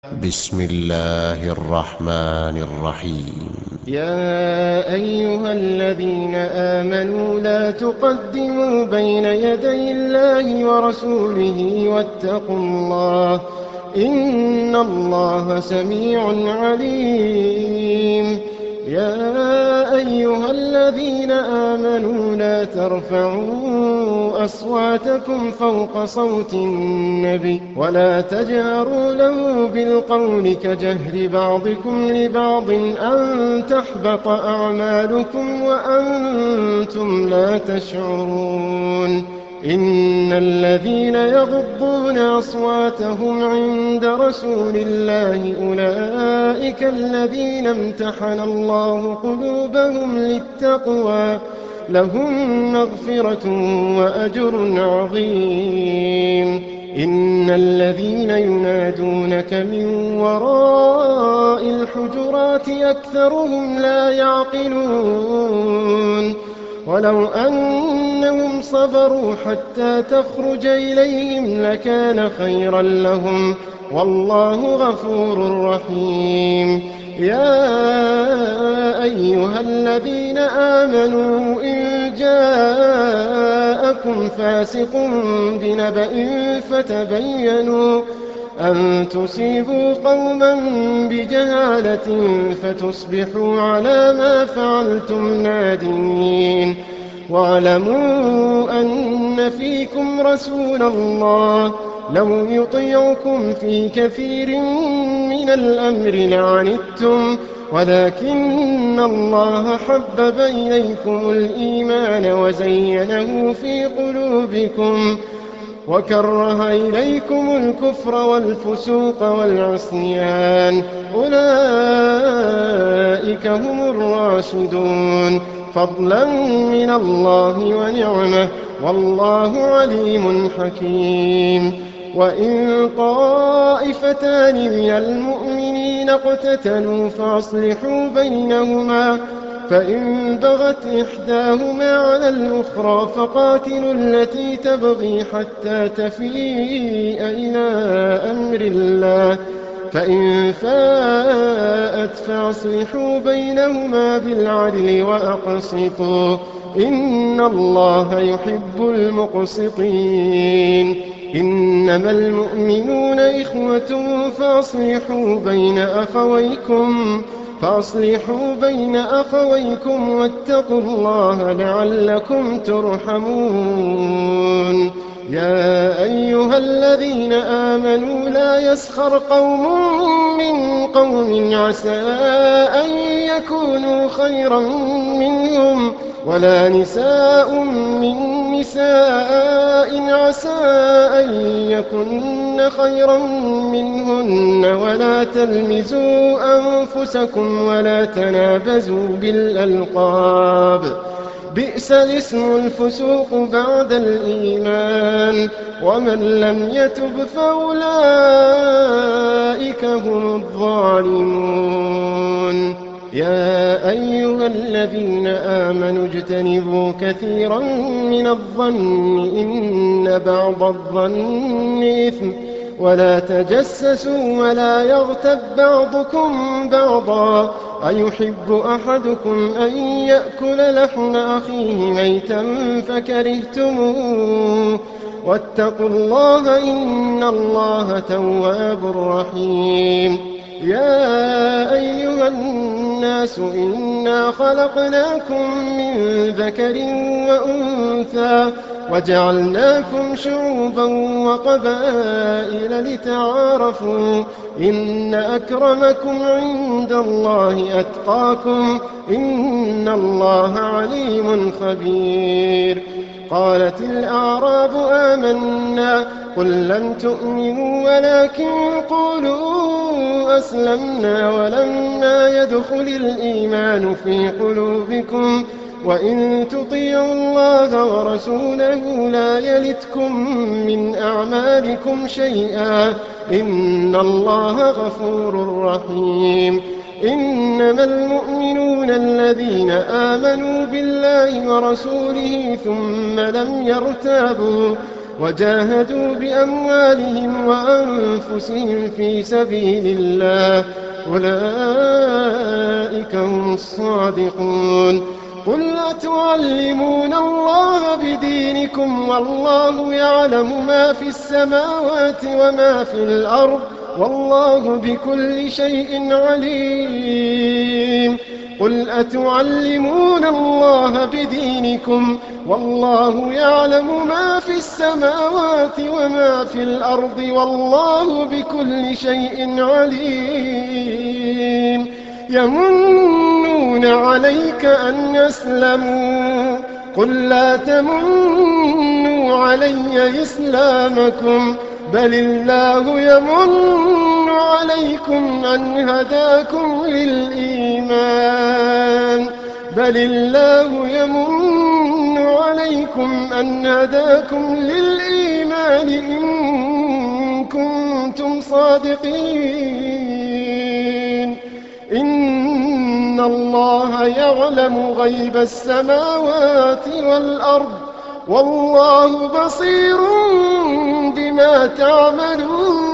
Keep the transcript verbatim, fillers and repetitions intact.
بسم الله الرحمن الرحيم. يا أيها الذين آمنوا لا تقدموا بين يدي الله ورسوله واتقوا الله إن الله سميع عليم. يا أيها الذين آمنوا لا ترفعوا أصواتكم فوق صوت النبي ولا تجهروا له بالقول كجهر بعضكم لبعض أن تحبط أعمالكم وأنتم لا تشعرون. إن الذين يغضون أصواتهم عند رسول الله أولئك الذين امتحن الله قلوبهم للتقوى لهم مغفرة وأجر عظيم. إن الذين ينادونك من وراء الحجرات أكثرهم لا يعقلون. ولو أنهم صبروا حتى تخرج إليهم لكان خيرا لهم والله غفور رحيم. يا أيها الذين آمنوا إن جاءكم فاسق بنبأ فتبينوا أن تصيبوا قوما بجهالة فتصبحوا على ما فعلتم نادمين. واعلموا أن فيكم رسول الله لو يطيعكم في كثير من الأمر لعنتم ولكن الله حبب إليكم الإيمان وزينه في قلوبكم وكره إليكم الكفر والفسوق والعصيان أولئك هم الراشدون فضلا من الله ونعمه والله عليم حكيم. وإن طائفتان من المؤمنين اقتتلوا فأصلحوا بينهما فإن بغت إحداهما على الأخرى فقاتلوا التي تبغي حتى تفيء إلى أمر الله فإن فاءت فأصلحوا بينهما بالعدل وأقسطوا إن الله يحب المقسطين. إنما المؤمنون إخوة فأصلحوا بين أخويكم فأصلحوا بين أخويكم واتقوا الله لعلكم ترحمون. يا أيها الذين آمنوا لا يسخر قوم من قوم عسى أن يكونوا خيرا منهم ولا نساء من نساء عسى أن يكن خيرا منهن ولا تلمزوا أنفسكم ولا تنابزوا بالألقاب بئس الاسم الفسوق بعد الإيمان ومن لم يتب فأولئك هم الظالمون. يا أيها الذين آمنوا اجتنبوا كثيرا من الظن إن بعض الظن إثم ولا تجسسوا ولا يغتب بعضكم بعضا أيحب أحدكم أن يأكل لحم أخيه ميتا فكرهتموه واتقوا الله إن الله تواب رحيم. يا أيها الناس إنا خلقناكم من ذكر وأنثى وجعلناكم شعوبا وقبائل لتعارفوا إن أكرمكم عند الله أتقاكم إن الله عليم خبير. قالت الأعراب آمنا قل لم تؤمنوا ولكن قولوا أسلمنا ولما يدخل الإيمان في قلوبكم وإن تطيعوا الله ورسوله لا يلتكم من أعمالكم شيئا إن الله غفور رحيم. إنما المؤمنون الذين آمنوا بالله ورسوله ثم لم يرتابوا وجاهدوا بأموالهم وأنفسهم في سبيل الله أولئك هم الصادقون. قل أتعلمون الله بدينكم والله يعلم ما في السماوات وما في الأرض والله بكل شيء عليم. قل أتعلمون الله بدينكم والله يعلم ما في السماوات وما في الأرض والله بكل شيء عليم. يمنون عليك أن يسلموا قل لا تمنوا علي إسلامكم بل الله يمن عليكم أن هداكم للإيمان بل الله يمن عليكم أن هداكم للإيمان إن كنتم صادقين. إن الله يعلم غيب السماوات والأرض والله بصير بما تعملون.